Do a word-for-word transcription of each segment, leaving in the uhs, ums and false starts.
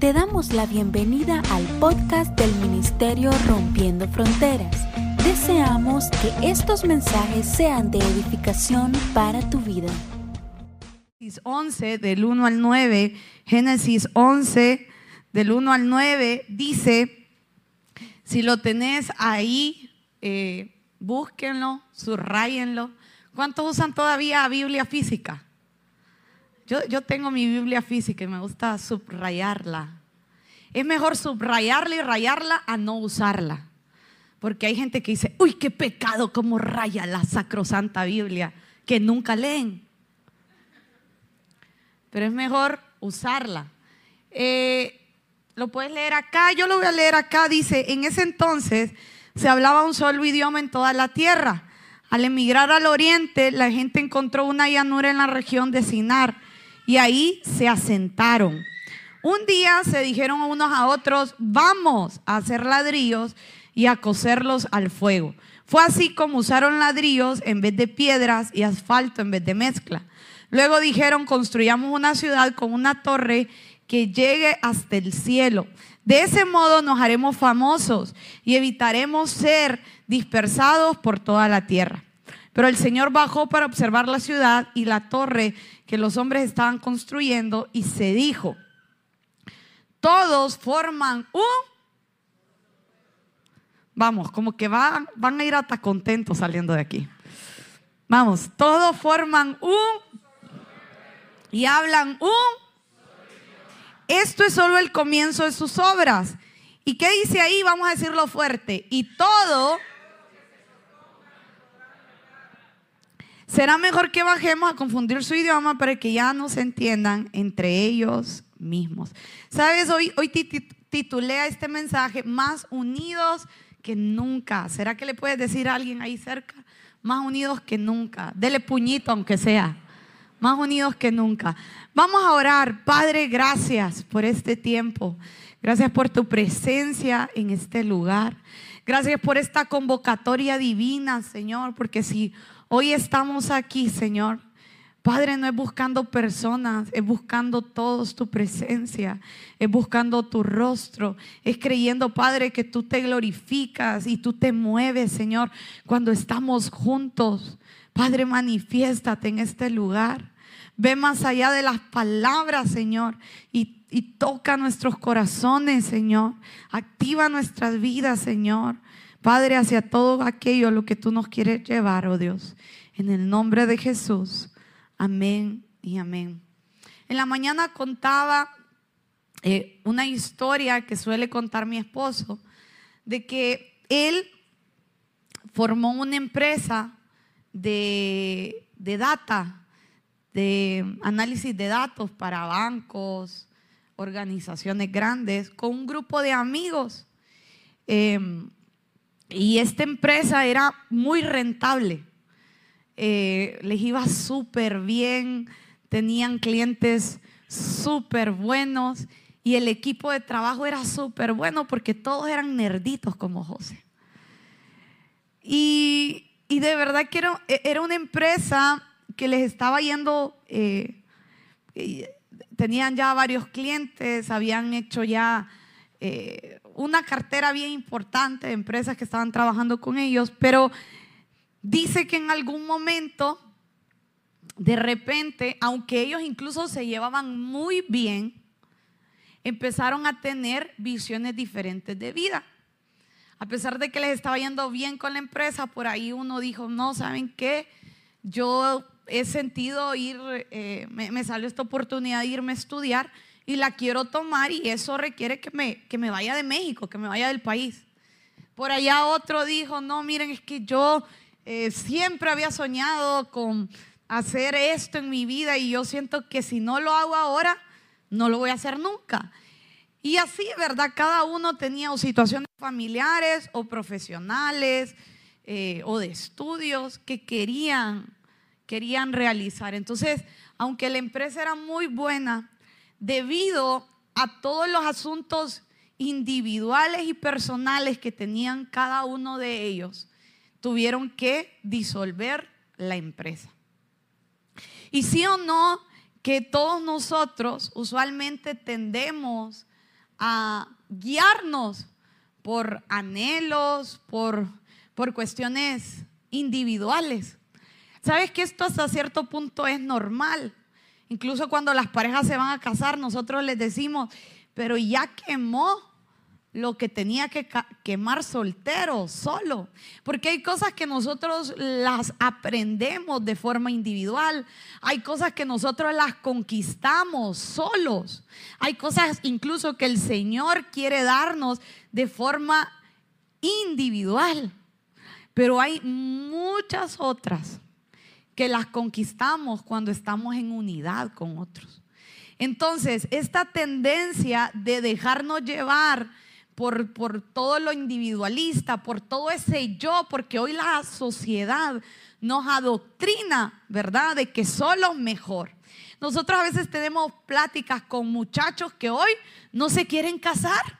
Te damos la bienvenida al podcast del Ministerio Rompiendo Fronteras. Deseamos que estos mensajes sean de edificación para tu vida. Génesis once del uno al nueve, Génesis once del uno al nueve dice, si lo tenés ahí, eh, búsquenlo, subrayenlo. ¿Cuántos usan todavía Biblia física? Yo, yo tengo mi Biblia física y me gusta subrayarla. Es mejor subrayarla y rayarla a no usarla. Porque hay gente que dice, uy, qué pecado, cómo raya la sacrosanta Biblia, que nunca leen. Pero es mejor usarla. Eh, lo puedes leer acá, yo lo voy a leer acá. Dice, en ese entonces se hablaba un solo idioma en toda la tierra. Al emigrar al oriente, la gente encontró una llanura en la región de Sinar y ahí se asentaron. Un día se dijeron unos a otros, vamos a hacer ladrillos y a cocerlos al fuego. Fue así como usaron ladrillos en vez de piedras y asfalto en vez de mezcla. Luego dijeron, construyamos una ciudad con una torre que llegue hasta el cielo. De ese modo nos haremos famosos y evitaremos ser dispersados por toda la tierra. Pero el Señor bajó para observar la ciudad y la torre que los hombres estaban construyendo y se dijo, todos forman un... Vamos, como que van, van a ir hasta contentos saliendo de aquí. Vamos, todos forman un... y hablan un... Esto es solo el comienzo de sus obras. ¿Y qué dice ahí? Vamos a decirlo fuerte. Y todo... será mejor que bajemos a confundir su idioma para que ya no se entiendan entre ellos mismos. ¿Sabes? Hoy, hoy titulé a este mensaje Más unidos que nunca. ¿Será que le puedes decir a alguien ahí cerca? Más unidos que nunca. Dele puñito aunque sea. Más unidos que nunca. Vamos a orar. Padre, gracias por este tiempo. Gracias por tu presencia en este lugar. Gracias por esta convocatoria divina, Señor, porque si hoy estamos aquí, Señor, Padre, no es buscando personas, es buscando todos tu presencia, es buscando tu rostro, es creyendo, Padre, que tú te glorificas y tú te mueves, Señor, cuando estamos juntos. Padre, manifiéstate en este lugar. Ve más allá de las palabras, Señor, y, y toca nuestros corazones, Señor. Activa nuestras vidas, Señor. Padre, hacia todo aquello a lo que tú nos quieres llevar, oh Dios. En el nombre de Jesús. Amén y amén. En la mañana contaba eh, una historia que suele contar mi esposo, de que él formó una empresa de, de data, de análisis de datos para bancos, organizaciones grandes, con un grupo de amigos. Eh, y esta empresa era muy rentable. Eh, les iba súper bien, tenían clientes súper buenos y el equipo de trabajo era súper bueno porque todos eran nerditos como José. Y, y de verdad que era, era una empresa que les estaba yendo, eh, tenían ya varios clientes, habían hecho ya eh, una cartera bien importante de empresas que estaban trabajando con ellos, pero dice que en algún momento, de repente, aunque ellos incluso se llevaban muy bien, empezaron a tener visiones diferentes de vida. A pesar de que les estaba yendo bien con la empresa, por ahí uno dijo, no, ¿saben qué? Yo he sentido ir, eh, me, me salió esta oportunidad de irme a estudiar y la quiero tomar y eso requiere que me, que me vaya de México, que me vaya del país. Por allá otro dijo, no, miren, es que yo eh, siempre había soñado con hacer esto en mi vida y yo siento que si no lo hago ahora, no lo voy a hacer nunca. Y así, ¿verdad? Cada uno tenía o situaciones familiares o profesionales eh, o de estudios que querían, querían realizar. Entonces, aunque la empresa era muy buena, debido a todos los asuntos individuales y personales que tenían cada uno de ellos, tuvieron que disolver la empresa. Y sí o no, que todos nosotros usualmente tendemos a guiarnos por anhelos, por, por cuestiones individuales. ¿Sabes que esto hasta cierto punto es normal? Incluso cuando las parejas se van a casar, nosotros les decimos, pero ya quemó lo que tenía que quemar soltero, solo. Porque hay cosas que nosotros las aprendemos de forma individual. Hay cosas que nosotros las conquistamos solos. Hay cosas incluso que el Señor quiere darnos de forma individual. Pero hay muchas otras que las conquistamos cuando estamos en unidad con otros. Entonces, esta tendencia de dejarnos llevar Por, por todo lo individualista, por todo ese yo, porque hoy la sociedad nos adoctrina, ¿verdad?, de que solo mejor. Nosotros a veces tenemos pláticas con muchachos que hoy no se quieren casar.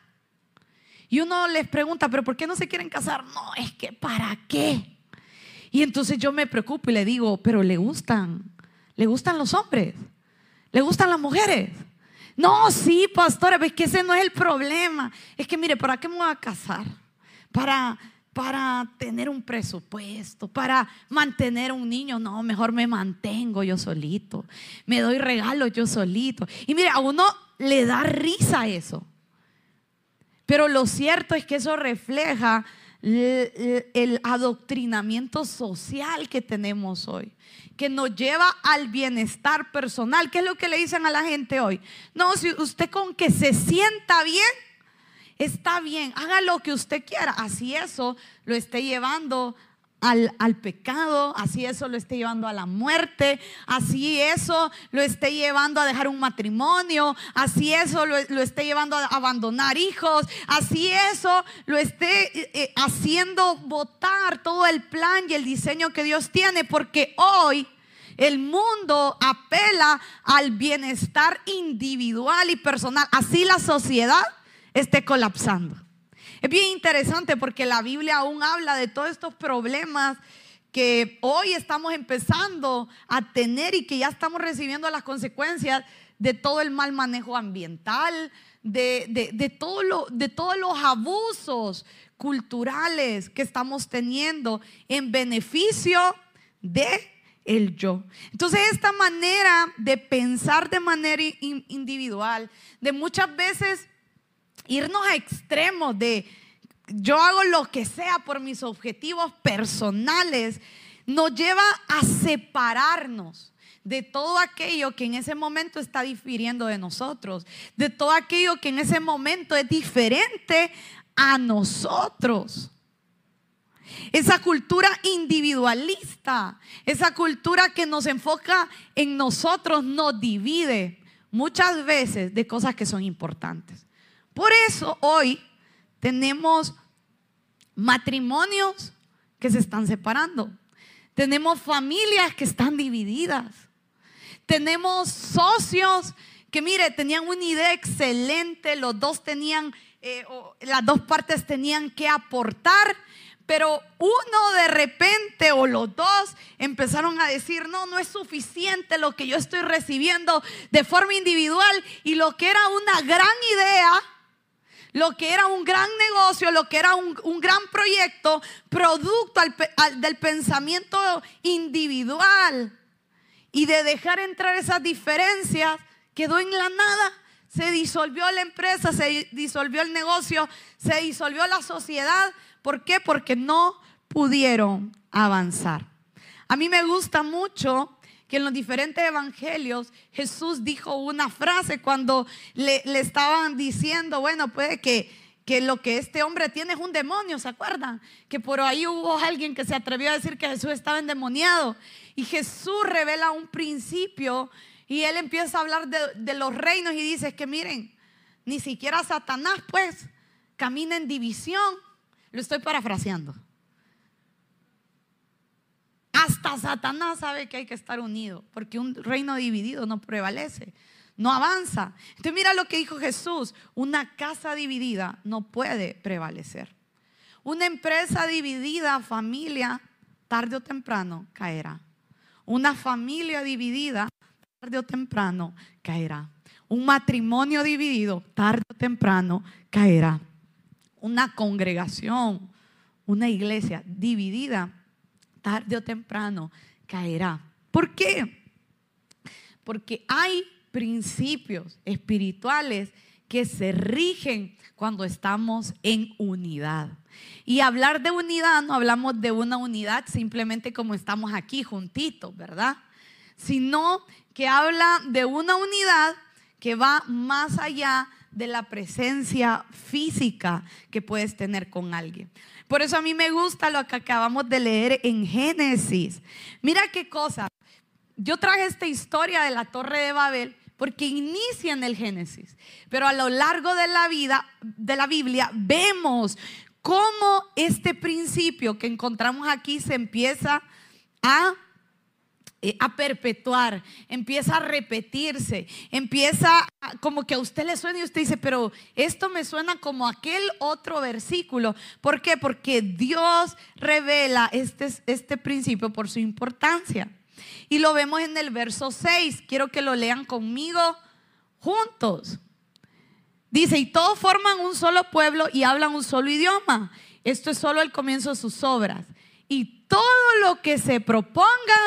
Y uno les pregunta, ¿pero por qué no se quieren casar? No, es que ¿para qué? Y entonces yo me preocupo y le digo, ¿pero le gustan? ¿Le gustan los hombres? ¿Le gustan las mujeres? No, sí, pastora, es que ese no es el problema. Es que mire, ¿para qué me voy a casar? Para, para tener un presupuesto, para mantener un niño. No, mejor me mantengo yo solito. Me doy regalos yo solito. Y mire, a uno le da risa eso. Pero lo cierto es que eso refleja el, el adoctrinamiento social que tenemos hoy, que nos lleva al bienestar personal. ¿Qué es lo que le dicen a la gente hoy? No, si usted con que se sienta bien, está bien, haga lo que usted quiera. Así eso lo esté llevando al, al pecado, así eso lo esté llevando a la muerte, así eso lo esté llevando a dejar un matrimonio, así eso lo, lo esté llevando a abandonar hijos, así eso lo esté eh, haciendo botar todo el plan y el diseño que Dios tiene, porque hoy el mundo apela al bienestar individual y personal. Así la sociedad esté colapsando. Es bien interesante porque la Biblia aún habla de todos estos problemas que hoy estamos empezando a tener y que ya estamos recibiendo las consecuencias de todo el mal manejo ambiental, de, de, de, todo lo, de todos los abusos culturales que estamos teniendo en beneficio de el yo. Entonces, esta manera de pensar de manera in, individual, de muchas veces irnos a extremos de yo hago lo que sea por mis objetivos personales, nos lleva a separarnos de todo aquello que en ese momento está difiriendo de nosotros, de todo aquello que en ese momento es diferente a nosotros. Esa cultura individualista, esa cultura que nos enfoca en nosotros, nos divide muchas veces de cosas que son importantes. Por eso hoy tenemos matrimonios que se están separando, tenemos familias que están divididas, tenemos socios que mire, tenían una idea excelente, los dos tenían, eh, las dos partes tenían que aportar, pero uno de repente o los dos empezaron a decir, no, no es suficiente lo que yo estoy recibiendo de forma individual, y lo que era una gran idea, lo que era un gran negocio, lo que era un, un gran proyecto, producto al, al, del pensamiento individual y de dejar entrar esas diferencias, quedó en la nada. Se disolvió la empresa, se disolvió el negocio, se disolvió la sociedad. ¿Por qué? Porque no pudieron avanzar. A mí me gusta mucho que en los diferentes evangelios Jesús dijo una frase cuando le, le estaban diciendo, bueno, puede que, que lo que este hombre tiene es un demonio, ¿se acuerdan? Que por ahí hubo alguien que se atrevió a decir que Jesús estaba endemoniado, y Jesús revela un principio y él empieza a hablar de, de los reinos y dice que miren, ni siquiera Satanás pues camina en división. Lo estoy parafraseando. Hasta Satanás sabe que hay que estar unido, porque un reino dividido no prevalece, no avanza. Entonces mira lo que dijo Jesús: una casa dividida no puede prevalecer. Una empresa dividida, familia, tarde o temprano caerá. Una familia dividida, tarde o temprano caerá. un matrimonio dividido, tarde o temprano caerá. Una congregación, una iglesia dividida, tarde o temprano caerá. ¿Por qué? Porque hay principios espirituales que se rigen cuando estamos en unidad. Y hablar de unidad, no hablamos de una unidad simplemente como estamos aquí juntitos, ¿verdad? Sino que habla de una unidad que va más allá de la presencia física que puedes tener con alguien. Por eso a mí me gusta lo que acabamos de leer en Génesis. Mira qué cosa. Yo traje esta historia de la Torre de Babel porque inicia en el Génesis, pero a lo largo de la vida, de la Biblia, vemos cómo este principio que encontramos aquí se empieza a a perpetuar, empieza a repetirse, empieza a, como que a usted le suena y usted dice, pero esto me suena como aquel otro versículo. ¿Por qué? Porque Dios revela este, este principio por su importancia. Y lo vemos en el verso seis. Quiero que lo lean conmigo juntos. Dice, y todos forman un solo pueblo y hablan un solo idioma. Esto es solo el comienzo de sus obras. Y todo lo que se propongan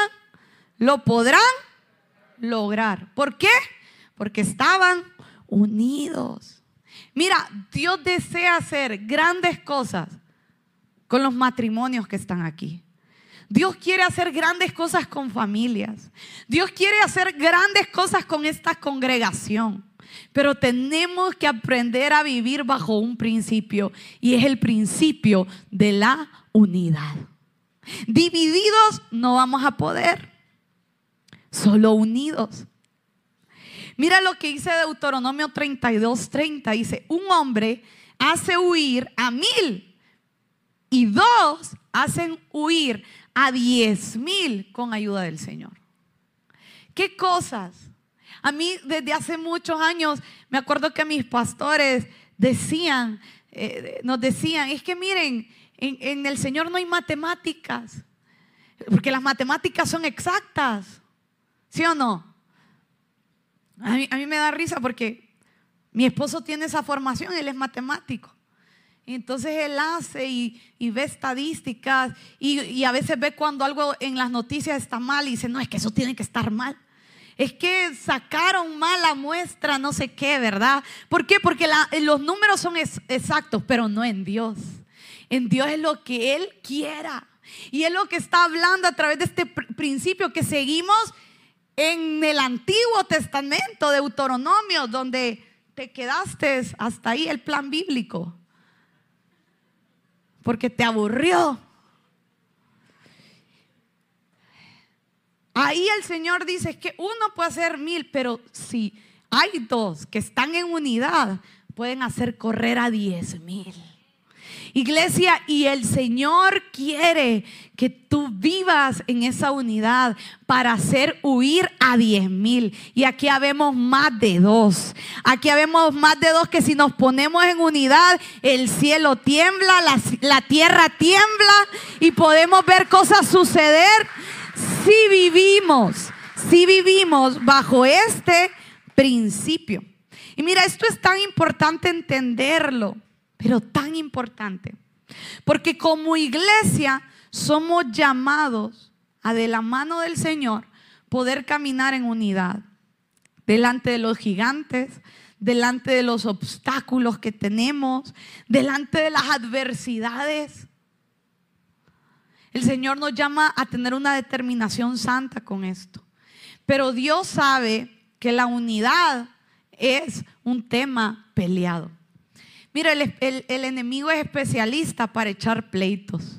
lo podrán lograr. ¿Por qué? Porque estaban unidos. Mira, Dios desea hacer grandes cosas con los matrimonios que están aquí. Dios quiere hacer grandes cosas con familias. Dios quiere hacer grandes cosas con esta congregación. Pero tenemos que aprender a vivir bajo un principio, y es el principio de la unidad. Divididos no vamos a poder. Solo unidos. Mira lo que dice Deuteronomio treinta y dos, treinta. Dice, un hombre hace huir a mil y dos hacen huir a diez mil con ayuda del Señor. ¿Qué cosas? A mí desde hace muchos años me acuerdo que mis pastores decían, eh, nos decían, es que miren, en, en el Señor no hay matemáticas, porque las matemáticas son exactas. ¿Sí o no? A mí, a mí me da risa porque mi esposo tiene esa formación, él es matemático. Entonces él hace y, y ve estadísticas y, y a veces ve cuando algo en las noticias está mal y dice, no, es que eso tiene que estar mal. Es que sacaron mal la muestra, no sé qué, ¿verdad? ¿Por qué? Porque la, los números son es, exactos, pero no en Dios. En Dios es lo que Él quiera. Y es lo que está hablando a través de este pr- principio que seguimos en el Antiguo Testamento, Deuteronomio, donde te quedaste hasta ahí el plan bíblico, porque te aburrió. Ahí el Señor dice es que uno puede hacer mil, pero si hay dos que están en unidad, pueden hacer correr a diez mil. Iglesia, y el Señor quiere que tú vivas en esa unidad para hacer huir a diez mil. Y aquí habemos más de dos. Aquí habemos más de dos que si nos ponemos en unidad, el cielo tiembla, la, la tierra tiembla y podemos ver cosas suceder si vivimos, si vivimos bajo este principio. Y mira, esto es tan importante entenderlo. Pero tan importante, porque como iglesia somos llamados a de la mano del Señor poder caminar en unidad delante de los gigantes, delante de los obstáculos que tenemos, delante de las adversidades. El Señor nos llama a tener una determinación santa con esto, pero Dios sabe que la unidad es un tema peleado. Mira, el, el, el enemigo es especialista para echar pleitos.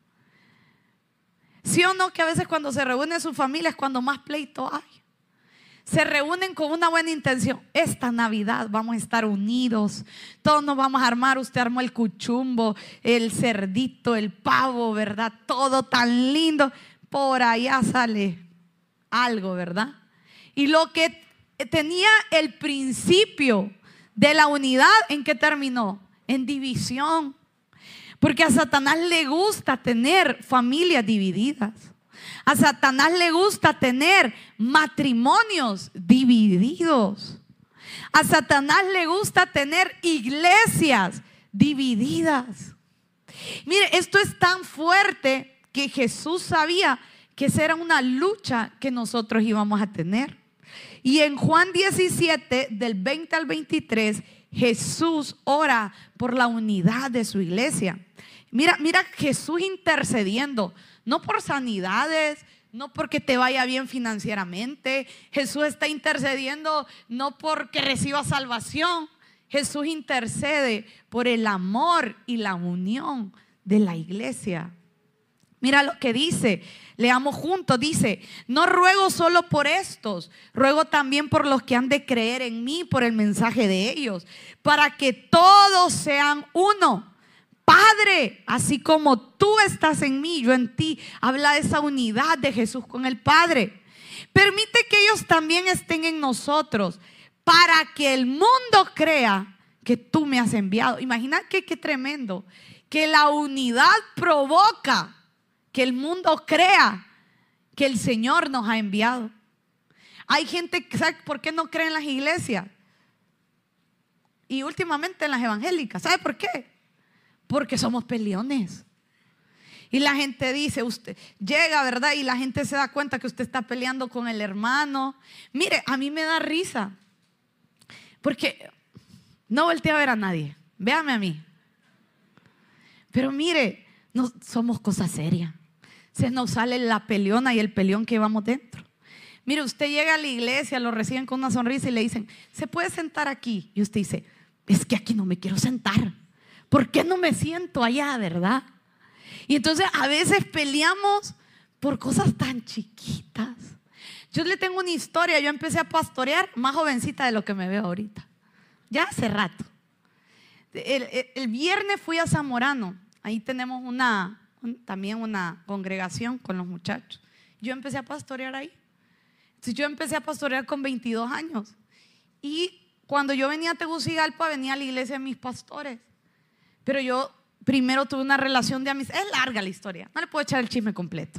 ¿Sí o no que a veces cuando se reúne su familia es cuando más pleito hay? Se reúnen con una buena intención. Esta Navidad vamos a estar unidos, todos nos vamos a armar. Usted armó el cuchumbo, el cerdito, el pavo, ¿verdad? Todo tan lindo. Por allá sale algo, ¿verdad? Y lo que tenía el principio de la unidad, ¿en qué terminó? En división. Porque a Satanás le gusta tener familias divididas. A Satanás le gusta tener matrimonios divididos. A Satanás le gusta tener iglesias divididas. Mire, esto es tan fuerte que Jesús sabía que esa era una lucha que nosotros íbamos a tener. Y en Juan diecisiete, del veinte al veintitrés, Jesús ora por la unidad de su iglesia. Mira, mira Jesús intercediendo, no por sanidades, no porque te vaya bien financieramente. Jesús está intercediendo no porque recibas salvación. Jesús intercede por el amor y la unión de la iglesia. Mira lo que dice, leamos juntos, dice: no ruego solo por estos, ruego también por los que han de creer en mí por el mensaje de ellos, para que todos sean uno. Padre, así como tú estás en mí, yo en ti. Habla de esa unidad de Jesús con el Padre. Permite que ellos también estén en nosotros, para que el mundo crea que tú me has enviado. Imagina que qué tremendo, que la unidad provoca que el mundo crea que el Señor nos ha enviado. Hay gente que sabe por qué no cree en las iglesias y últimamente en las evangélicas. ¿Sabe por qué? Porque somos peleones. Y la gente dice, usted llega, ¿verdad? Y la gente se da cuenta que usted está peleando con el hermano. Mire, a mí me da risa, porque no volteé a ver a nadie. Véame a mí. Pero mire, no somos cosas serias. Se nos sale la peleona y el peleón que llevamos dentro. Mire, usted llega a la iglesia, lo reciben con una sonrisa y le dicen: ¿se puede sentar aquí? Y usted dice: es que aquí no me quiero sentar. ¿Por qué no me siento allá, verdad? Y entonces a veces peleamos por cosas tan chiquitas. Yo le tengo una historia. Yo empecé a pastorear más jovencita de lo que me veo ahorita. Ya hace rato. El, el, el viernes fui a Zamorano. Ahí tenemos una, un, también una congregación con los muchachos. Yo empecé a pastorear ahí. Entonces yo empecé a pastorear con veintidós años. Y cuando yo venía a Tegucigalpa, venía a la iglesia de mis pastores. Pero yo primero tuve una relación de amistad. Es larga la historia, no le puedo echar el chisme completo.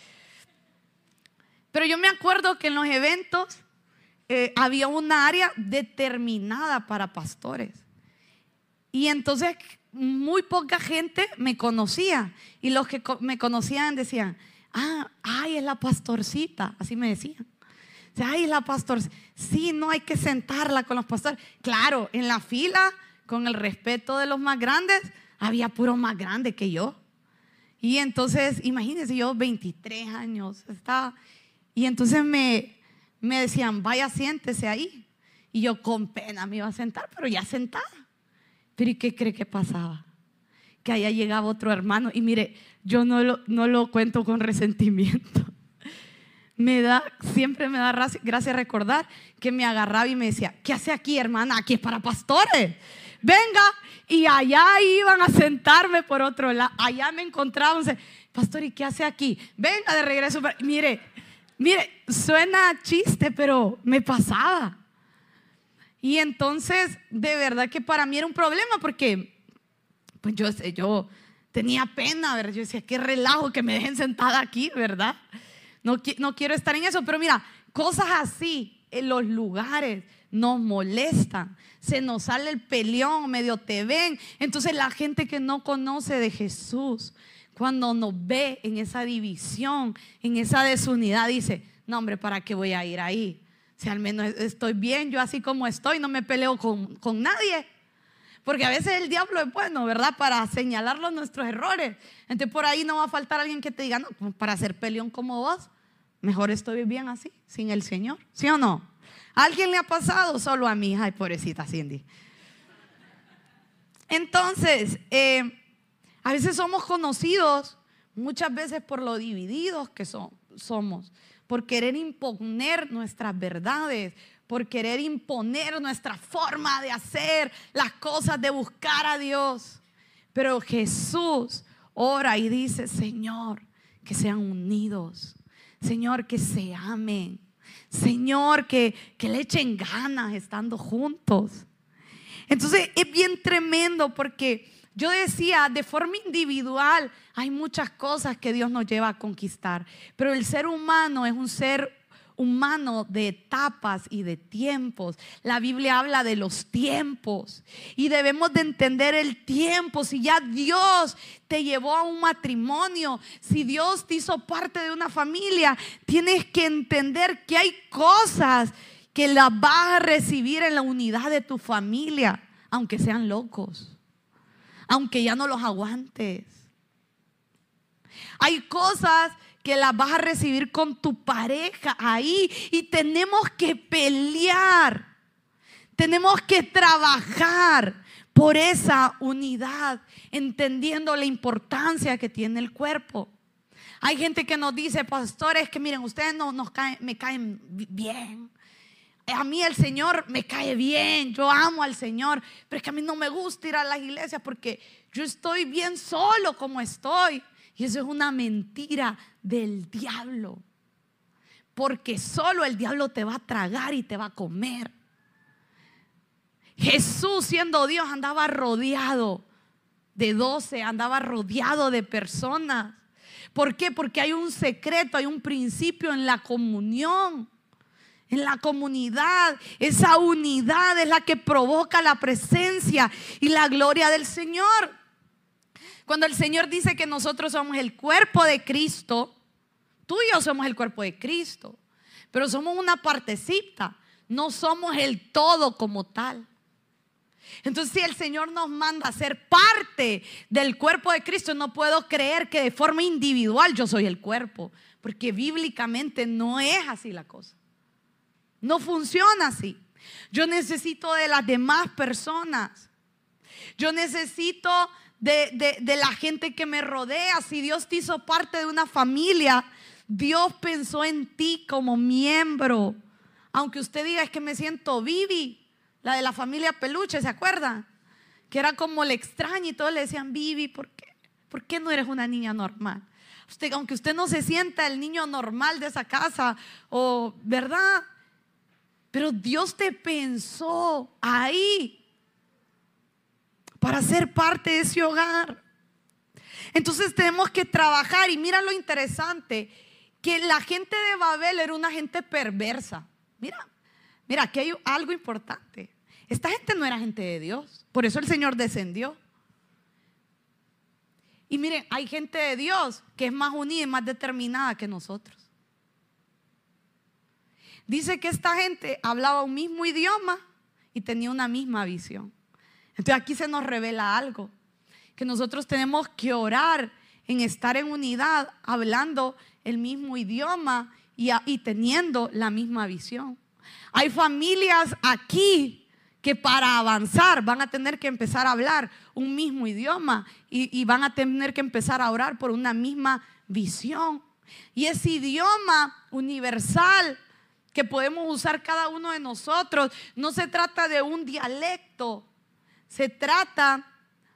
Pero yo me acuerdo que en los eventos eh, había una área determinada para pastores. Y entonces muy poca gente me conocía. Y los que me conocían decían: ah, ay, es la pastorcita. Así me decían. O sea, ay, es la pastorcita. Sí, no hay que sentarla con los pastores. Claro, en la fila, con el respeto de los más grandes, había puro más grande que yo. Y entonces, imagínense, yo veintitrés años estaba. Y entonces me, me decían: vaya, siéntese ahí. Y yo con pena me iba a sentar, pero ya sentada. Pero ¿y qué cree que pasaba? Que allá llegaba otro hermano. Y mire, yo no lo, no lo cuento con resentimiento. Me da, siempre me da gracia recordar que me agarraba y me decía: ¿qué hace aquí, hermana? Aquí es para pastores. Venga. Y allá iban a sentarme por otro lado. Allá me encontraban: pastor, ¿y qué hace aquí? Venga de regreso. Mire, mire, suena chiste, pero me pasaba. Y entonces, de verdad que para mí era un problema, porque pues yo, yo tenía pena, ¿verdad? Yo decía: qué relajo que me dejen sentada aquí, ¿verdad? No, no quiero estar en eso. Pero mira, cosas así en los lugares nos molestan. Se nos sale el peleón, medio te ven. Entonces la gente que no conoce de Jesús, cuando nos ve en esa división, en esa desunidad, dice: no, hombre, ¿para qué voy a ir ahí? Si al menos estoy bien, yo así como estoy, no me peleo con, con nadie. Porque a veces el diablo es bueno, ¿verdad? Para señalarlos nuestros errores. Entonces por ahí no va a faltar alguien que te diga: no, para ser peleón como vos, mejor estoy bien así, sin el Señor. ¿Sí o no? ¿A alguien le ha pasado? Solo a mi hija. Ay, pobrecita Cindy. Entonces, eh, a veces somos conocidos, muchas veces por lo divididos que so, somos, por querer imponer nuestras verdades, por querer imponer nuestra forma de hacer las cosas, de buscar a Dios. Pero Jesús ora y dice: Señor, que sean unidos. Señor, que se amen. Señor, que, que le echen ganas estando juntos. Entonces es bien tremendo, porque yo decía, de forma individual hay muchas cosas que Dios nos lleva a conquistar, pero el ser humano es un ser humano de etapas y de tiempos. La Biblia habla de los tiempos y debemos de entender el tiempo. Si ya Dios te llevó a un matrimonio, si Dios te hizo parte de una familia, tienes que entender que hay cosas que las vas a recibir en la unidad de tu familia, aunque sean locos, aunque ya no los aguantes. Hay cosas que las vas a recibir con tu pareja ahí, y tenemos que pelear, tenemos que trabajar por esa unidad, entendiendo la importancia que tiene el cuerpo. Hay gente que nos dice, pastores, que miren, ustedes no nos caen, me caen bien. A mí el Señor me cae bien, yo amo al Señor, pero es que a mí no me gusta ir a las iglesias porque yo estoy bien solo como estoy. Y eso es una mentira del diablo, porque solo el diablo te va a tragar y te va a comer. Jesús, siendo Dios, andaba rodeado de doce, andaba rodeado de personas. ¿Por qué? Porque hay un secreto, hay un principio en la comunión, en la comunidad. Esa unidad es la que provoca la presencia y la gloria del Señor. Cuando el Señor dice que nosotros somos el cuerpo de Cristo, tú y yo somos el cuerpo de Cristo, pero somos una partecita, no somos el todo como tal. Entonces, si el Señor nos manda a ser parte del cuerpo de Cristo, no puedo creer que de forma individual yo soy el cuerpo, porque bíblicamente no es así la cosa. No funciona así. Yo necesito de las demás personas. Yo necesito De, de, de la gente que me rodea. Si Dios te hizo parte de una familia, Dios pensó en ti como miembro. Aunque usted diga, es que me siento Vivi, la de la familia Peluche, ¿se acuerdan? Que era como la extraña y todos le decían, Vivi, ¿por qué? ¿Por qué no eres una niña normal? Usted, aunque usted no se sienta el niño normal de esa casa, o, ¿verdad? Pero Dios te pensó ahí para ser parte de ese hogar. Entonces tenemos que trabajar. Y mira lo interesante, que la gente de Babel era una gente perversa. Mira, mira, aquí hay algo importante. Esta gente no era gente de Dios, por eso el Señor descendió. Y miren, hay gente de Dios que es más unida y más determinada que nosotros. Dice que esta gente hablaba un mismo idioma y tenía una misma visión. Entonces aquí se nos revela algo, que nosotros tenemos que orar en estar en unidad, hablando el mismo idioma y, a, y teniendo la misma visión. Hay familias aquí que para avanzar van a tener que empezar a hablar un mismo idioma y, y van a tener que empezar a orar por una misma visión. Y ese idioma universal que podemos usar cada uno de nosotros, no se trata de un dialecto. Se trata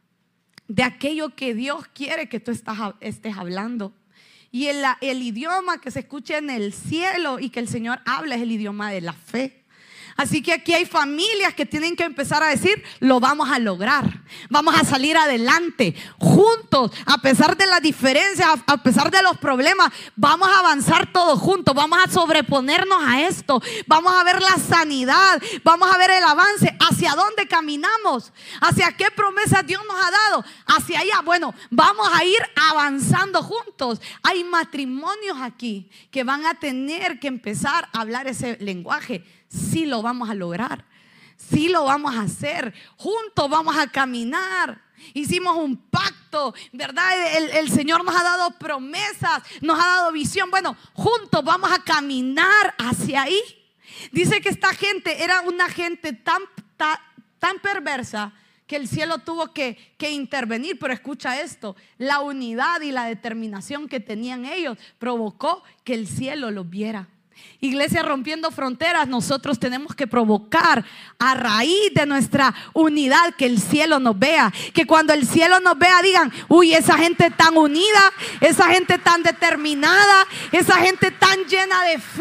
de aquello que Dios quiere que tú estás, estés hablando. Y el, el idioma que se escucha en el cielo y que el Señor habla es el idioma de la fe. Así que aquí hay familias que tienen que empezar a decir, lo vamos a lograr, vamos a salir adelante juntos, a pesar de las diferencias, a pesar de los problemas, vamos a avanzar todos juntos, vamos a sobreponernos a esto, vamos a ver la sanidad, vamos a ver el avance, hacia dónde caminamos, hacia qué promesas Dios nos ha dado, hacia allá. Bueno, vamos a ir avanzando juntos. Hay matrimonios aquí que van a tener que empezar a hablar ese lenguaje. Sí lo vamos a lograr, sí lo vamos a hacer, juntos vamos a caminar. Hicimos un pacto, ¿verdad? El, el Señor nos ha dado promesas, nos ha dado visión. Bueno, juntos vamos a caminar hacia ahí. Dice que esta gente era una gente tan, tan, tan perversa que el cielo tuvo que, que intervenir. Pero escucha esto, la unidad y la determinación que tenían ellos provocó que el cielo los viera. Iglesia Rompiendo Fronteras, nosotros tenemos que provocar a raíz de nuestra unidad que el cielo nos vea, que cuando el cielo nos vea digan, uy, esa gente tan unida, esa gente tan determinada, esa gente tan llena de fe.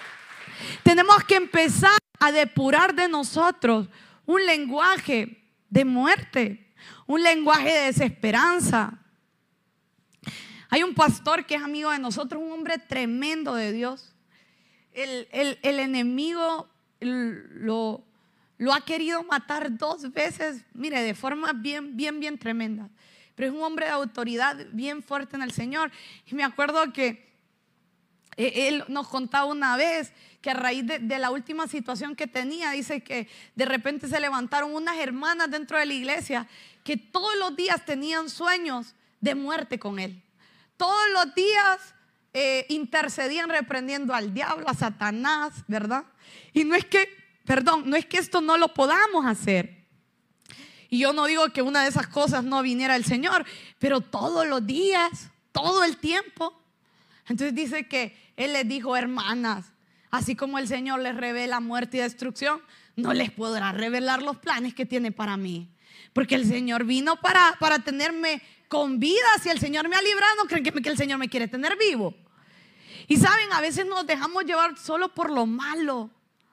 Tenemos que empezar a depurar de nosotros un lenguaje de muerte, un lenguaje de desesperanza. Hay un pastor que es amigo de nosotros, un hombre tremendo de Dios. el, el, el enemigo lo, lo ha querido matar dos veces, mire, de forma bien, bien, bien tremenda. Pero es un hombre de autoridad bien fuerte en el Señor. Y me acuerdo que él nos contaba una vez que a raíz de, de la última situación que tenía, dice que de repente se levantaron unas hermanas dentro de la iglesia que todos los días tenían sueños de muerte con él. Todos los días eh, intercedían reprendiendo al diablo, a Satanás, ¿verdad? Y no es que, perdón, no es que esto no lo podamos hacer. Y yo no digo que una de esas cosas no viniera el Señor, pero todos los días, todo el tiempo. Entonces dice que Él les dijo: hermanas, así como el Señor les revela muerte y destrucción, no les podrá revelar los planes que tiene para mí. Porque el Señor vino para, para tenerme con vida. Si el Señor me ha librado, ¿no creen que, que el Señor me quiere tener vivo? Y saben, a veces nos dejamos llevar solo por lo malo.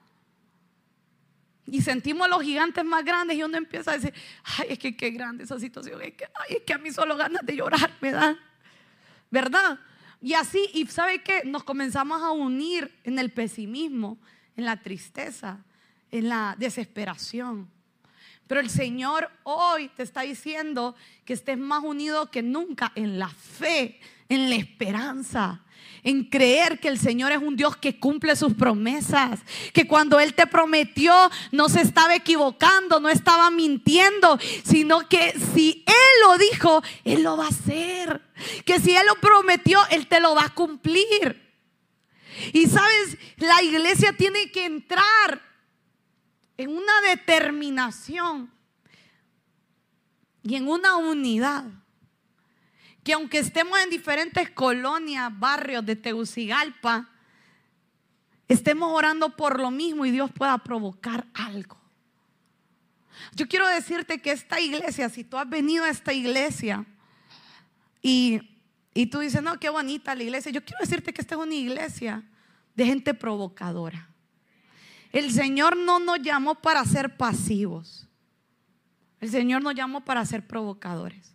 Y sentimos los gigantes más grandes y uno empieza a decir: ay, es que qué grande esa situación, es que, ay, es que a mí solo ganas de llorar me dan, ¿verdad? Y así, y ¿sabe qué? Nos comenzamos a unir en el pesimismo, en la tristeza, en la desesperación. Pero el Señor hoy te está diciendo que estés más unido que nunca en la fe, en la esperanza, en creer que el Señor es un Dios que cumple sus promesas, que cuando Él te prometió no se estaba equivocando, no estaba mintiendo, sino que si Él lo dijo, Él lo va a hacer, que si Él lo prometió, Él te lo va a cumplir. Y sabes, la iglesia tiene que entrar en una determinación y en una unidad, que aunque estemos en diferentes colonias, barrios de Tegucigalpa, estemos orando por lo mismo y Dios pueda provocar algo. Yo quiero decirte que esta iglesia, si tú has venido a esta iglesia y, y tú dices: no, qué bonita la iglesia, yo quiero decirte que esta es una iglesia de gente provocadora. El Señor no nos llamó para ser pasivos. El Señor nos llamó para ser provocadores.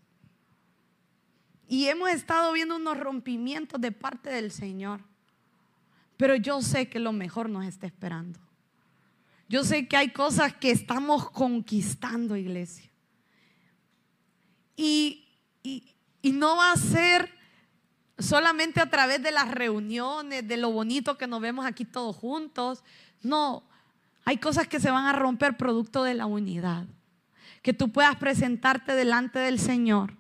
Y hemos estado viendo unos rompimientos de parte del Señor. Pero yo sé que lo mejor nos está esperando. Yo sé que hay cosas que estamos conquistando, iglesia. Y, y, y no va a ser solamente a través de las reuniones, de lo bonito que nos vemos aquí todos juntos. No, hay cosas que se van a romper producto de la unidad. Que tú puedas presentarte delante del Señor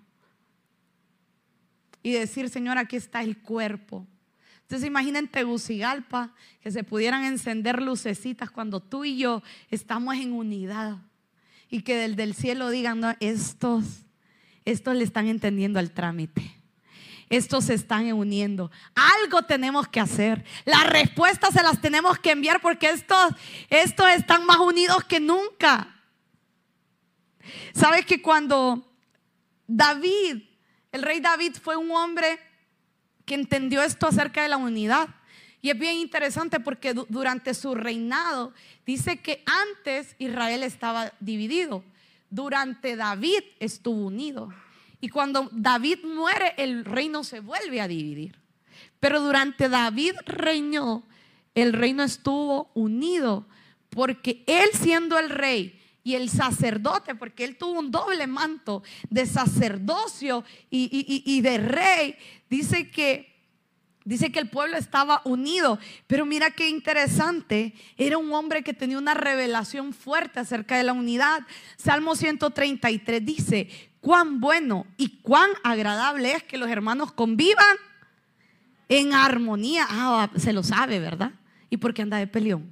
y decir: Señor, aquí está el cuerpo. Entonces imaginen Tegucigalpa, que se pudieran encender lucecitas cuando tú y yo estamos en unidad, y que desde el cielo digan: no, estos, estos le están entendiendo al trámite. Estos se están uniendo. Algo tenemos que hacer. Las respuestas se las tenemos que enviar, porque estos, estos están más unidos que nunca. ¿Sabes que cuando David, el rey David, fue un hombre que entendió esto acerca de la unidad? Y es bien interesante porque durante su reinado dice que antes Israel estaba dividido, durante David estuvo unido. Y cuando David muere, el reino se vuelve a dividir. Pero durante David reinó, el reino estuvo unido, porque él, siendo el rey y el sacerdote, porque él tuvo un doble manto de sacerdocio y, y, y de rey, dice que Dice que el pueblo estaba unido. Pero mira qué interesante, era un hombre que tenía una revelación fuerte acerca de la unidad. Salmo ciento treinta y tres dice: cuán bueno y cuán agradable es que los hermanos convivan en armonía. Ah, se lo sabe, ¿verdad? ¿Y por qué anda de peleón?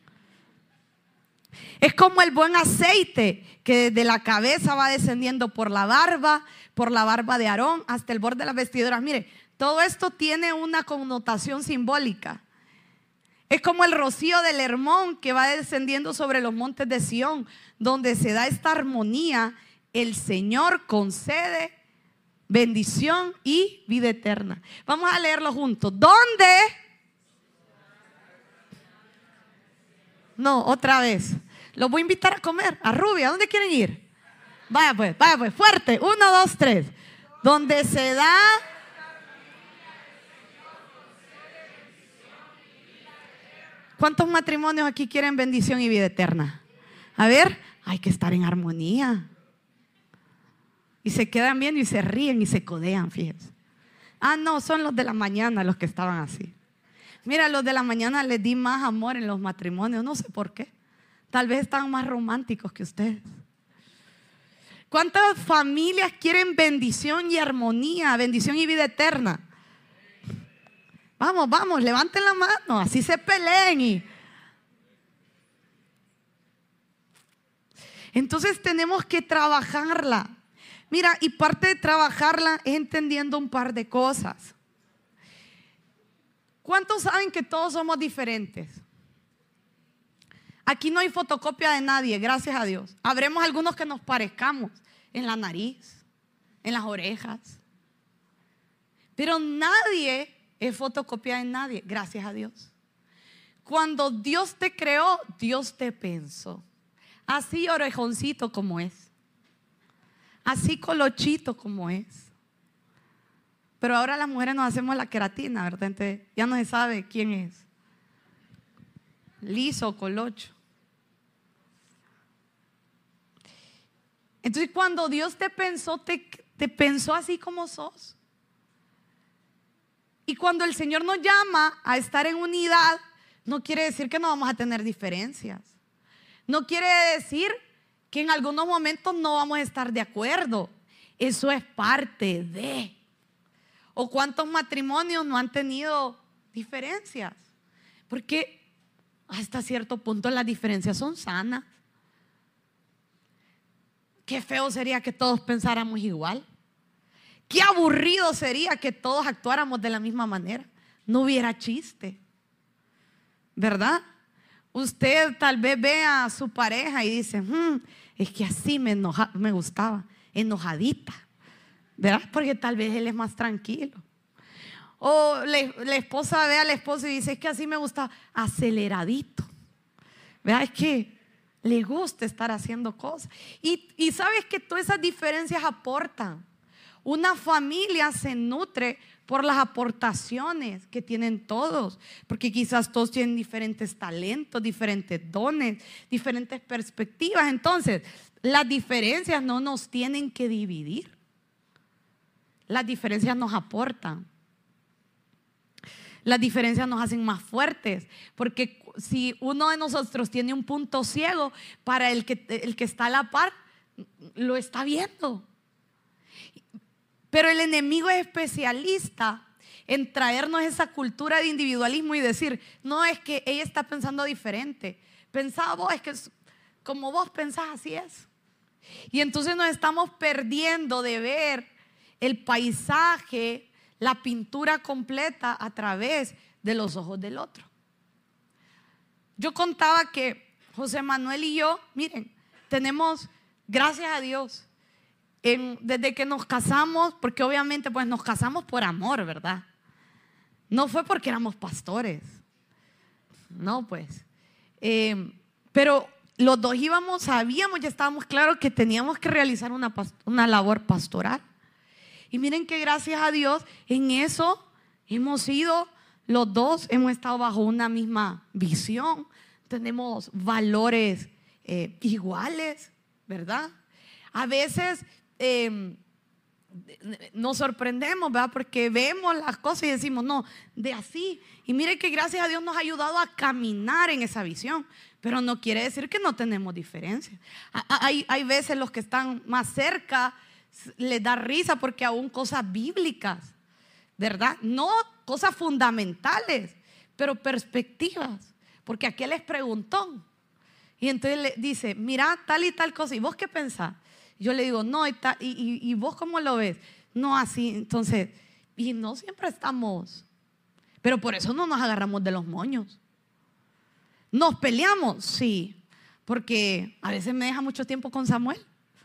Es como el buen aceite que desde la cabeza va descendiendo por la barba, por la barba de Aarón hasta el borde de las vestiduras. Mire, todo esto tiene una connotación simbólica. Es como el rocío del Hermón que va descendiendo sobre los montes de Sión, donde se da esta armonía. El Señor concede bendición y vida eterna. Vamos a leerlo juntos. ¿Dónde? No, otra vez. Los voy a invitar a comer, a Rubia. ¿A dónde quieren ir? Vaya pues, vaya pues, fuerte. Uno, dos, tres. Donde se da... ¿Cuántos matrimonios aquí quieren bendición y vida eterna? A ver, hay que estar en armonía. Y se quedan viendo y se ríen y se codean, fíjense. Ah, no, son los de la mañana los que estaban así. Mira, los de la mañana les di más amor en los matrimonios, no sé por qué. Tal vez están más románticos que ustedes. ¿Cuántas familias quieren bendición y armonía, bendición y vida eterna? Vamos, vamos, levanten la mano, así se peleen. Y... Entonces tenemos que trabajarla. Mira, y parte de trabajarla es entendiendo un par de cosas. ¿Cuántos saben que todos somos diferentes? Aquí no hay fotocopia de nadie, gracias a Dios. Habremos algunos que nos parezcamos en la nariz, en las orejas. Pero nadie es fotocopia de nadie, gracias a Dios. Cuando Dios te creó, Dios te pensó. Así orejoncito como es. Así colochito como es. Pero ahora las mujeres nos hacemos la queratina, ¿verdad? Entonces ya no se sabe quién es. Liso o colocho. Entonces cuando Dios te pensó, te, te pensó así como sos. Y cuando el Señor nos llama a estar en unidad, no quiere decir que no vamos a tener diferencias. No quiere decir que en algunos momentos no vamos a estar de acuerdo. Eso es parte de. ¿O cuántos matrimonios no han tenido diferencias? Porque hasta cierto punto las diferencias son sanas. Qué feo sería que todos pensáramos igual. Qué aburrido sería que todos actuáramos de la misma manera. No hubiera chiste, ¿verdad? Usted tal vez ve a su pareja y dice, hmm, es que así me, enoja, me gustaba, enojadita, ¿verdad? Porque tal vez él es más tranquilo. O le, la esposa ve al esposo y dice, es que así me gusta, aceleradito, ¿verdad? Es que le gusta estar haciendo cosas. Y, y sabes que todas esas diferencias aportan. Una familia se nutre por las aportaciones que tienen todos, porque quizás todos tienen diferentes talentos, diferentes dones, diferentes perspectivas. Entonces, las diferencias no nos tienen que dividir. Las diferencias nos aportan. Las diferencias nos hacen más fuertes, porque si uno de nosotros tiene un punto ciego, para el que, el que está a la par, lo está viendo. Pero el enemigo es especialista en traernos esa cultura de individualismo y decir, no, es que ella está pensando diferente. Pensaba vos, es que como vos pensás, así es. Y entonces nos estamos perdiendo de ver el paisaje, la pintura completa a través de los ojos del otro. Yo contaba que José Manuel y yo, miren, tenemos, gracias a Dios, En, desde que nos casamos, porque obviamente pues nos casamos por amor, ¿verdad? No fue porque éramos pastores, no pues, eh, pero los dos íbamos, sabíamos, ya estábamos claros que teníamos que realizar una, una labor pastoral. Y miren que gracias a Dios en eso hemos sido, los dos hemos estado bajo una misma visión, tenemos valores eh, iguales, ¿verdad? A veces Eh, nos sorprendemos, ¿verdad? Porque vemos las cosas y decimos, no, de así. Y mire que gracias a Dios nos ha ayudado a caminar en esa visión, pero no quiere decir que no tenemos diferencias. Hay, hay veces los que están más cerca les da risa porque aún cosas bíblicas, ¿verdad? No cosas fundamentales, pero perspectivas. Porque aquel les preguntó y entonces le dice, mira tal y tal cosa, ¿y vos qué pensás? Yo le digo, no, y, ta, y, y, y vos cómo lo ves, no así. Entonces, y no siempre estamos, pero por eso no nos agarramos de los moños. Nos peleamos, sí, porque a veces me deja mucho tiempo con Samuel,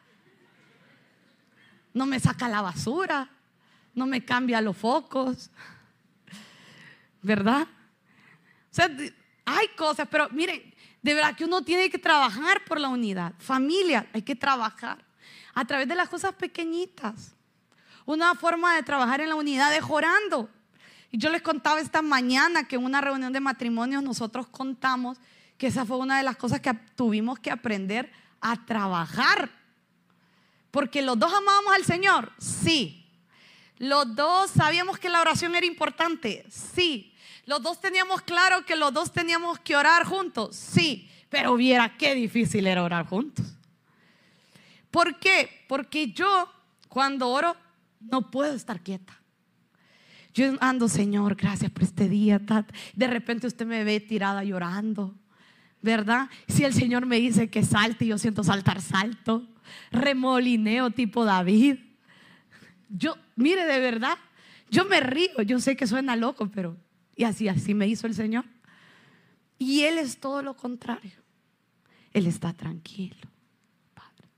no me saca la basura, no me cambia los focos, ¿verdad? O sea, hay cosas, pero miren, de verdad que uno tiene que trabajar por la unidad. Familia, hay que trabajar a través de las cosas pequeñitas. Una forma de trabajar en la unidad es orando. Y yo les contaba esta mañana que en una reunión de matrimonios nosotros contamos que esa fue una de las cosas que tuvimos que aprender a trabajar. Porque los dos amábamos al Señor, sí. Los dos sabíamos que la oración era importante, sí. Los dos teníamos claro que los dos teníamos que orar juntos, sí. Pero viera qué difícil era orar juntos. ¿Por qué? Porque yo cuando oro no puedo estar quieta. Yo ando, Señor, gracias por este día. De repente usted me ve tirada llorando, ¿verdad? Si el Señor me dice que salte, yo siento saltar, salto. Remolineo tipo David. Yo, mire, de verdad, yo me río. Yo sé que suena loco, pero y así, así me hizo el Señor. Y Él es todo lo contrario. Él está tranquilo. Padre.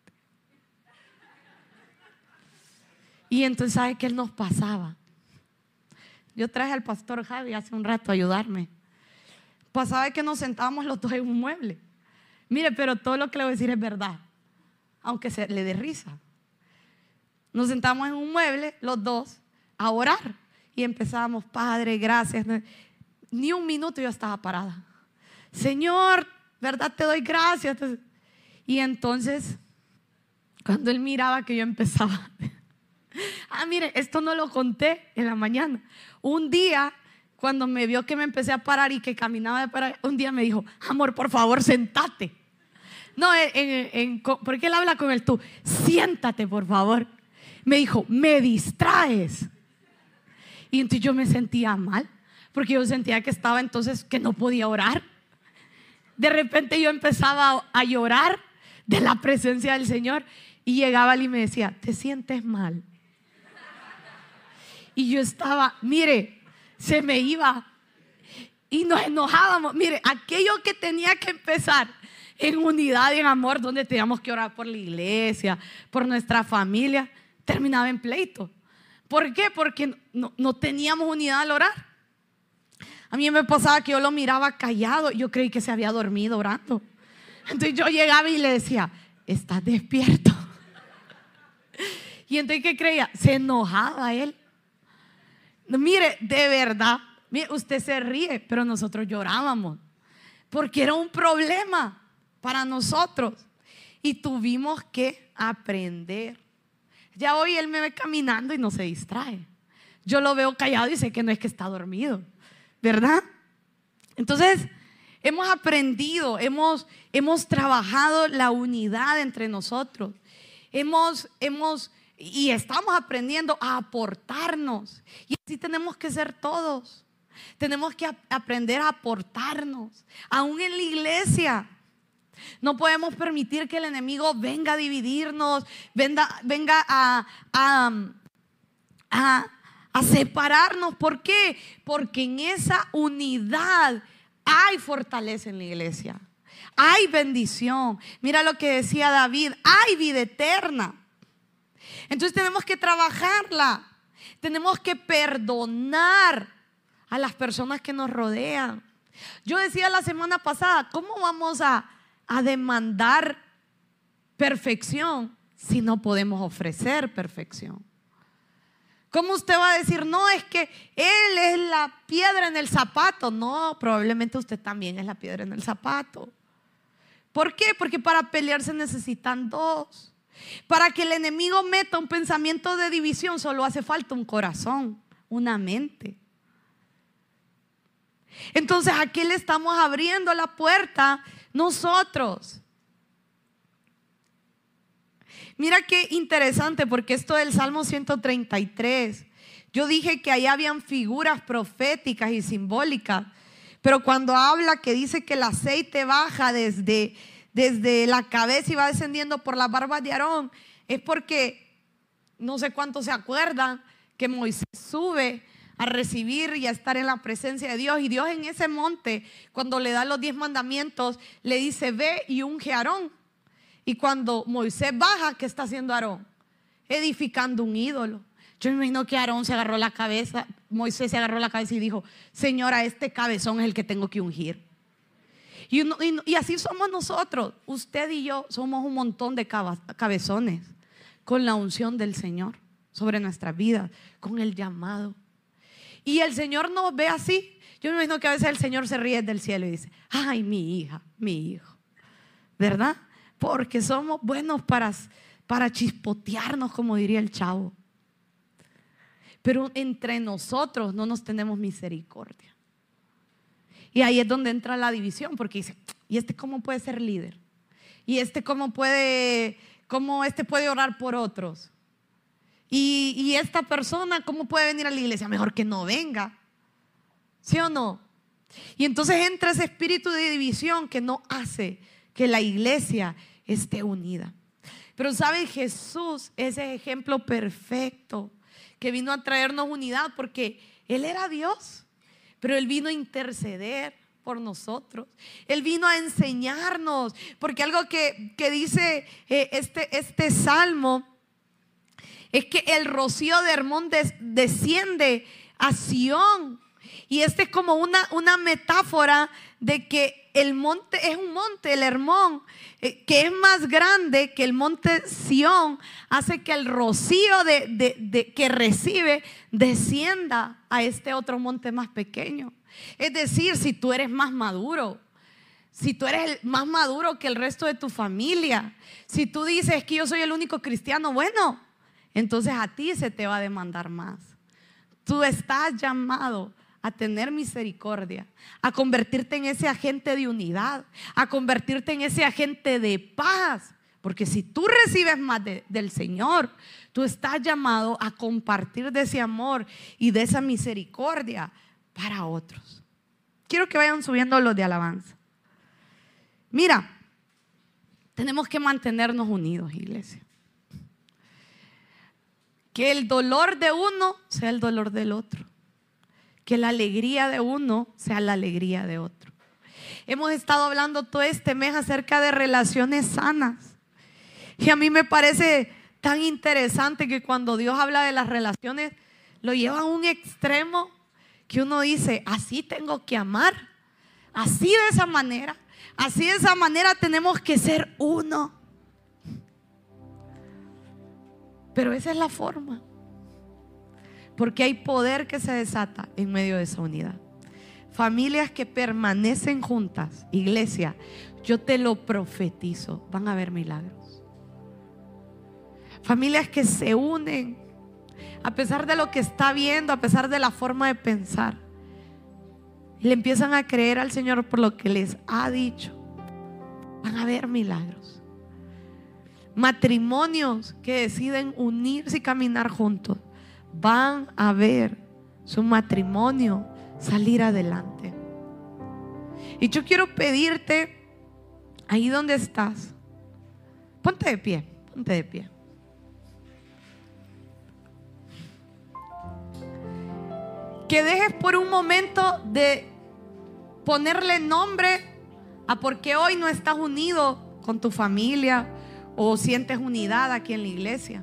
Y entonces, ¿sabe qué nos pasaba? Yo traje al pastor Javi hace un rato a ayudarme. Pasaba que nos sentábamos los dos en un mueble. Mire, pero todo lo que le voy a decir es verdad, aunque se le dé risa. Nos sentamos en un mueble los dos a orar y empezábamos, Padre, gracias. Ni un minuto yo estaba parada. Señor, ¿verdad? Te doy gracias. Y entonces, cuando él miraba que yo empezaba, ah, mire, esto no lo conté en la mañana. Un día, cuando me vio que me empecé a parar y que caminaba de parar, un día me dijo, amor, por favor, sentate. No, en, en, en, porque él habla con el tú. Siéntate, por favor. Me dijo, me distraes. Y entonces yo me sentía mal, porque yo sentía que estaba entonces que no podía orar. De repente yo empezaba a, a llorar de la presencia del Señor. Y llegaba él y me decía, ¿te sientes mal? Y yo estaba, mire, se me iba. Y nos enojábamos. Mire, aquello que tenía que empezar en unidad y en amor, donde teníamos que orar por la iglesia, por nuestra familia, terminaba en pleito. ¿Por qué? Porque no, no teníamos unidad al orar. A mí me pasaba que yo lo miraba callado. Yo creí que se había dormido orando. Entonces yo llegaba y le decía, ¿estás despierto? Y entonces, ¿qué creía? Se enojaba él. Mire, de verdad, mire, usted se ríe, pero nosotros llorábamos. Porque era un problema para nosotros. Y tuvimos que aprender. Ya hoy él me ve caminando y no se distrae. Yo lo veo callado y sé que no es que está dormido, ¿verdad? Entonces, hemos aprendido, hemos, hemos trabajado la unidad entre nosotros. Hemos, hemos, y estamos aprendiendo a aportarnos. Y así tenemos que ser todos. Tenemos que ap- aprender a aportarnos, aún en la iglesia. No podemos permitir que el enemigo venga a dividirnos, venga, venga a, a, a, a separarnos. ¿Por qué? Porque en esa unidad hay fortaleza en la iglesia. Hay bendición. Mira lo que decía David, hay vida eterna. Entonces tenemos que trabajarla. Tenemos que perdonar a las personas que nos rodean. Yo decía la semana pasada, ¿cómo vamos a, a demandar perfección si no podemos ofrecer perfección? ¿Cómo usted va a decir, no, es que él es la piedra en el zapato? No, probablemente usted también es la piedra en el zapato. ¿Por qué? Porque para pelear se necesitan dos. Para que el enemigo meta un pensamiento de división solo hace falta un corazón, una mente. Entonces, ¿a qué le estamos abriendo la puerta nosotros? Mira qué interesante, porque esto del Salmo ciento treinta y tres, yo dije que ahí habían figuras proféticas y simbólicas, pero cuando habla que dice que el aceite baja desde, desde la cabeza y va descendiendo por las barbas de Aarón, es porque no sé cuántos se acuerdan que Moisés sube a recibir y a estar en la presencia de Dios, y Dios en ese monte, cuando le da los diez mandamientos, le dice, ve y unge a Aarón. Y cuando Moisés baja, ¿qué está haciendo Aarón? Edificando un ídolo. Yo me imagino que Aarón se agarró la cabeza, Moisés se agarró la cabeza y dijo, Señora, este cabezón es el que tengo que ungir. Y, uno, y, y así somos nosotros. Usted y yo somos un montón de cabezones con la unción del Señor sobre nuestras vidas, con el llamado. Y el Señor nos ve así. Yo me imagino que a veces el Señor se ríe del cielo y dice: ay, mi hija, mi hijo, ¿verdad? Porque somos buenos para, para chispotearnos, como diría el chavo. Pero entre nosotros no nos tenemos misericordia. Y ahí es donde entra la división, porque dice: ¿y este cómo puede ser líder? ¿Y este cómo puede, cómo este puede orar por otros? ¿Y, y esta persona cómo puede venir a la iglesia? Mejor que no venga. ¿Sí o no? Y entonces entra ese espíritu de división que no hace que la iglesia esté unida. Pero ¿saben? Jesús es el ejemplo perfecto que vino a traernos unidad, porque Él era Dios, pero Él vino a interceder por nosotros. Él vino a enseñarnos, porque algo que, que dice eh, este, este salmo es que el rocío de Hermón des, desciende a Sión. Y este es como una, una metáfora de que el monte es un monte, el Hermón, eh, que es más grande que el monte Sión, hace que el rocío de, de, de, que recibe descienda a este otro monte más pequeño. Es decir, si tú eres más maduro, si tú eres el más maduro que el resto de tu familia, si tú dices que yo soy el único cristiano, bueno, entonces a ti se te va a demandar más. Tú estás llamado a tener misericordia, a convertirte en ese agente de unidad, a convertirte en ese agente de paz. Porque si tú recibes más de, del Señor, tú estás llamado a compartir de ese amor y de esa misericordia para otros. Quiero que vayan subiendo los de alabanza. Mira, tenemos que mantenernos unidos, iglesia. Que el dolor de uno sea el dolor del otro. Que la alegría de uno sea la alegría de otro. Hemos estado hablando todo este mes acerca de relaciones sanas. Y a mí me parece tan interesante que cuando Dios habla de las relaciones, lo lleva a un extremo que uno dice: así tengo que amar, así de esa manera, así de esa manera tenemos que ser uno. Pero esa es la forma, porque hay poder que se desata en medio de esa unidad. Familias que permanecen juntas, iglesia, yo te lo profetizo, van a haber milagros. Familias que se unen a pesar de lo que está viendo, a pesar de la forma de pensar, y le empiezan a creer al Señor por lo que les ha dicho, van a haber milagros. Matrimonios que deciden unirse y caminar juntos, van a ver su matrimonio salir adelante. Y yo quiero pedirte, ahí donde estás, ponte de pie, ponte de pie. Que dejes por un momento de ponerle nombre a por qué hoy no estás unido con tu familia o sientes unidad aquí en la iglesia.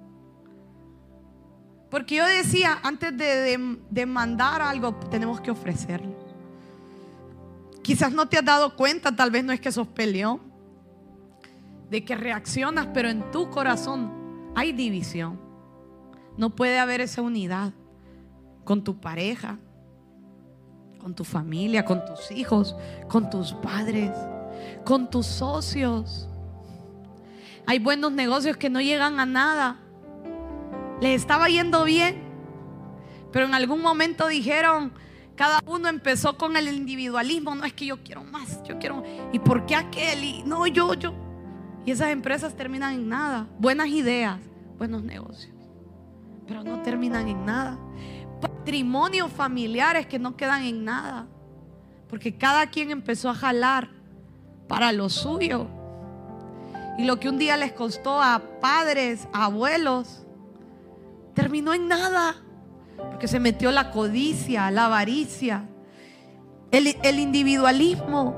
Porque yo decía, antes de, de, de mandar algo, tenemos que ofrecerlo. Quizás no te has dado cuenta, tal vez no es que sos peleón, de que reaccionas, pero en tu corazón hay división. No puede haber esa unidad con tu pareja, con tu familia, con tus hijos, con tus padres, con tus socios. Hay buenos negocios que no llegan a nada. Les estaba yendo bien, pero en algún momento dijeron, cada uno empezó con el individualismo. No, es que yo quiero más, yo quiero. ¿Y por qué aquel? Y no, yo, yo. Y esas empresas terminan en nada. Buenas ideas, buenos negocios, pero no terminan en nada. Patrimonios familiares que no quedan en nada, porque cada quien empezó a jalar para lo suyo. Y lo que un día les costó a padres, a abuelos, terminó en nada, porque se metió la codicia, la avaricia, el, el individualismo.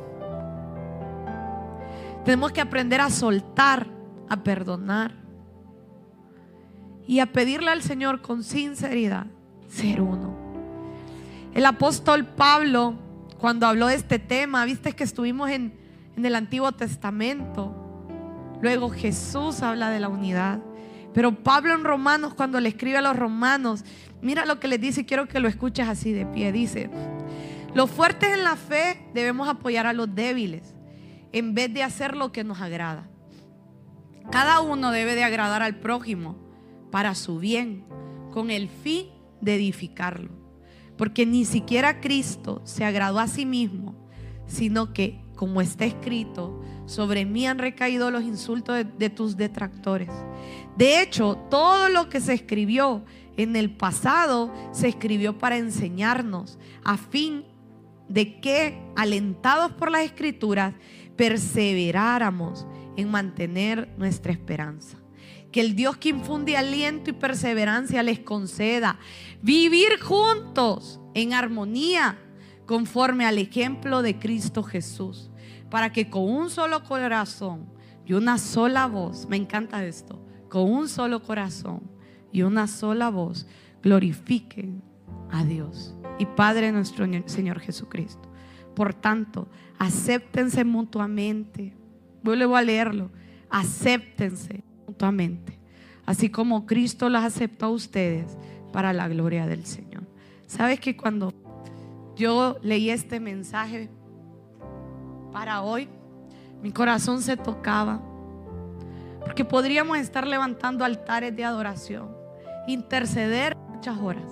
Tenemos que aprender a soltar, a perdonar y a pedirle al Señor con sinceridad ser uno. El apóstol Pablo, cuando habló de este tema, viste que estuvimos en, en el Antiguo Testamento. Luego Jesús habla de la unidad, Pero Pablo en Romanos, cuando le escribe a los romanos, mira lo que les dice, quiero que lo escuches así de pie. Dice: los fuertes en la fe debemos apoyar a los débiles en vez de hacer lo que nos agrada. Cada uno debe de agradar al prójimo para su bien, con el fin de edificarlo. Porque ni siquiera Cristo se agradó a sí mismo, sino que, como está escrito, sobre mí han recaído los insultos de, de tus detractores. De hecho, todo lo que se escribió en el pasado se escribió para enseñarnos, a fin de que, alentados por las Escrituras, perseveráramos en mantener nuestra esperanza. Que el Dios que infunde aliento y perseverancia les conceda vivir juntos en armonía, conforme al ejemplo de Cristo Jesús, para que con un solo corazón y una sola voz, me encanta esto, con un solo corazón y una sola voz glorifiquen a Dios y Padre nuestro Señor Jesucristo. Por tanto, acéptense mutuamente. Vuelvo a leerlo. Acéptense mutuamente, así como Cristo los aceptó a ustedes para la gloria del Señor. ¿Sabes que cuando yo leí este mensaje para hoy, mi corazón se tocaba? Porque podríamos estar levantando altares de adoración, interceder muchas horas,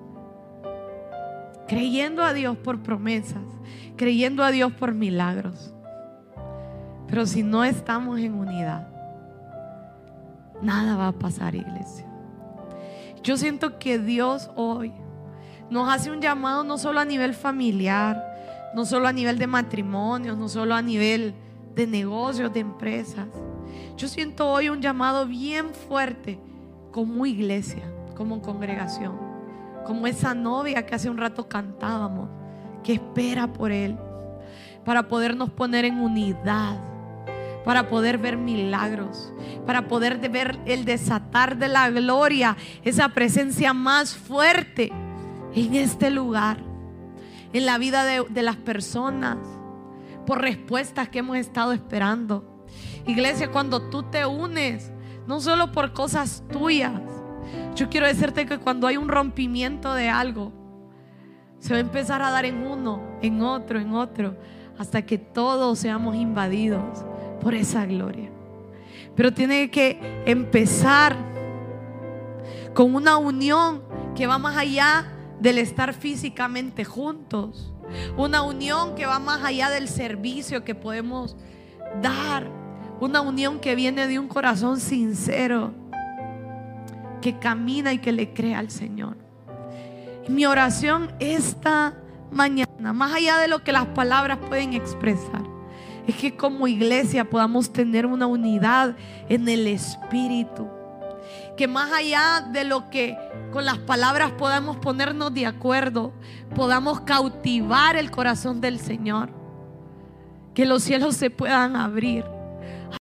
creyendo a Dios por promesas, creyendo a Dios por milagros. Pero si no estamos en unidad, nada va a pasar, iglesia. Yo siento que Dios hoy nos hace un llamado, no solo a nivel familiar, no solo a nivel de matrimonios, no solo a nivel de negocios, de empresas. Yo siento hoy un llamado bien fuerte como iglesia, como congregación, como esa novia que hace un rato cantábamos, que espera por Él, para podernos poner en unidad, para poder ver milagros, para poder ver el desatar de la gloria, esa presencia más fuerte en este lugar, en la vida de, de las personas, por respuestas que hemos estado esperando. Iglesia, cuando tú te unes, no solo por cosas tuyas, yo quiero decirte que cuando hay un rompimiento de algo, se va a empezar a dar en uno, en otro, en otro, hasta que todos seamos invadidos por esa gloria. Pero tiene que empezar con una unión que va más allá del estar físicamente juntos, una unión que va más allá del servicio que podemos dar, una unión que viene de un corazón sincero, que camina y que le cree al Señor. Y mi oración esta mañana, más allá de lo que las palabras pueden expresar, es que como iglesia podamos tener una unidad en el Espíritu, que más allá de lo que con las palabras podamos ponernos de acuerdo, podamos cautivar el corazón del Señor, que los cielos se puedan abrir